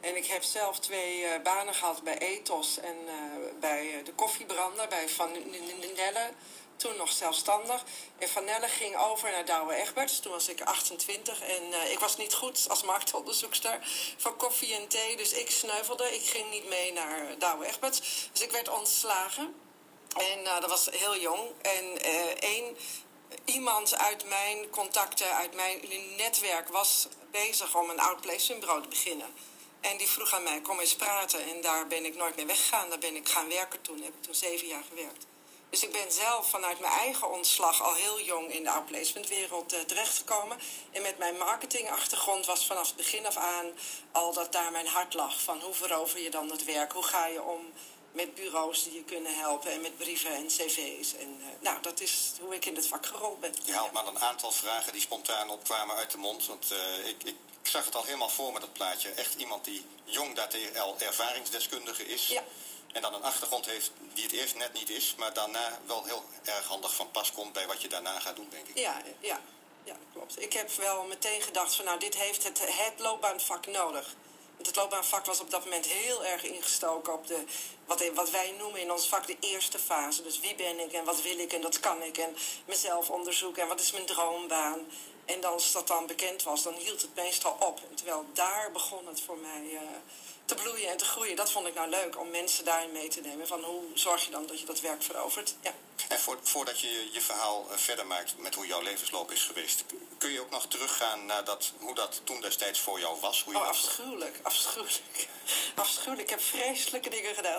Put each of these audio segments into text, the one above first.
En ik heb zelf 2 banen gehad bij Ethos en bij de koffiebrander, bij Van Nelle. Toen nog zelfstandig. En Van Nelle ging over naar Douwe Egberts. Toen was ik 28 en ik was niet goed als marktonderzoekster van koffie en thee. Dus ik sneuvelde. Ik ging niet mee naar Douwe Egberts. Dus ik werd ontslagen. En dat was heel jong. En iemand uit mijn contacten, uit mijn netwerk was bezig om een outplacementbureau te beginnen. En die vroeg aan mij, kom eens praten. En daar ben ik nooit meer weggegaan. Daar ben ik gaan werken toen. Heb ik toen 7 jaar gewerkt. Dus ik ben zelf vanuit mijn eigen ontslag al heel jong in de outplacementwereld terechtgekomen. En met mijn marketingachtergrond was vanaf het begin af aan al dat daar mijn hart lag. Van hoe verover je dan het werk? Hoe ga je om met bureaus die je kunnen helpen en met brieven en cv's. En nou, dat is hoe ik in het vak gerold ben. Je haalt maar een aantal vragen die spontaan opkwamen uit de mond. Want ik zag het al helemaal voor me, dat plaatje. Echt iemand die jong daartegen al ervaringsdeskundige is. Ja. En dan een achtergrond heeft die het eerst net niet is, maar daarna wel heel erg handig van pas komt bij wat je daarna gaat doen, denk ik. Ja, klopt. Ik heb wel meteen gedacht van nou, dit heeft het loopbaanvak nodig. Want het loopbaanvak was op dat moment heel erg ingestoken op wat wij noemen in ons vak de eerste fase. Dus wie ben ik en wat wil ik en dat kan ik en mezelf onderzoeken en wat is mijn droombaan. En als dat dan bekend was, dan hield het meestal op. En terwijl daar begon het voor mij te bloeien en te groeien. Dat vond ik nou leuk, om mensen daarin mee te nemen. Van hoe zorg je dan dat je dat werk verovert? Ja. En voordat je je verhaal verder maakt met hoe jouw levensloop is geweest, kun je ook nog teruggaan naar hoe dat toen destijds voor jou was? Hoe je afschuwelijk. Afschuwelijk. Ik heb vreselijke dingen gedaan.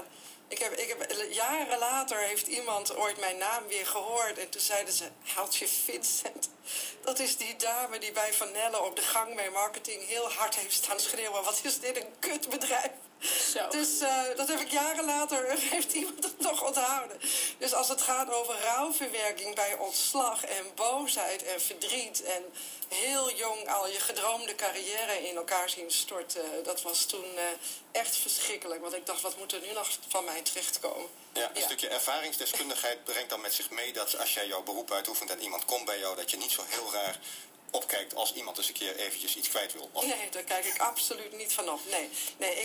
Jaren later heeft iemand ooit mijn naam weer gehoord. En toen zeiden ze, Haaltje Vincent. Dat is die dame die bij Van Nelle op de gang bij marketing heel hard heeft staan schreeuwen. Wat is dit een kutbedrijf? Zo. Dus dat heb ik jaren later, heeft iemand het nog onthouden. Dus als het gaat over rouwverwerking bij ontslag en boosheid en verdriet en heel jong al je gedroomde carrière in elkaar zien storten, dat was toen echt verschrikkelijk. Want ik dacht, wat moet er nu nog van mij terechtkomen? Ja, een stukje ervaringsdeskundigheid brengt dan met zich mee dat als jij jouw beroep uitoefent en iemand komt bij jou, dat je niet zo heel raar opkijkt als iemand eens een keer eventjes iets kwijt wil. Nee, daar kijk ik absoluut niet van op. Nee,